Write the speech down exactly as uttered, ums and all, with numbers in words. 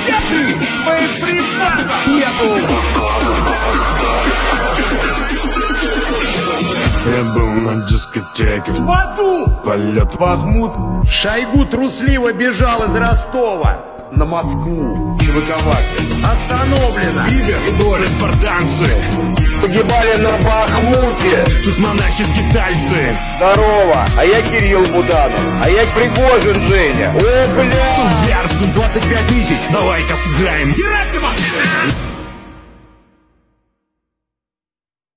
Ракеты! Боеприпасов! Нету! Я был на дискотеке В аду! Полет Бахмут! Шойгу трусливо бежал из Ростова. На Москву! Чевыковаки! Остановлено! Игорь и Доля! спартанцы. Погибали на Бахмуте. Тут монахи-скитальцы. Здорово, а я Кирилл Буданов. А я Пригожин Женя. О, бля! Студерцы. двадцать пять тысяч! Давай-ка сыграем. Герасимов!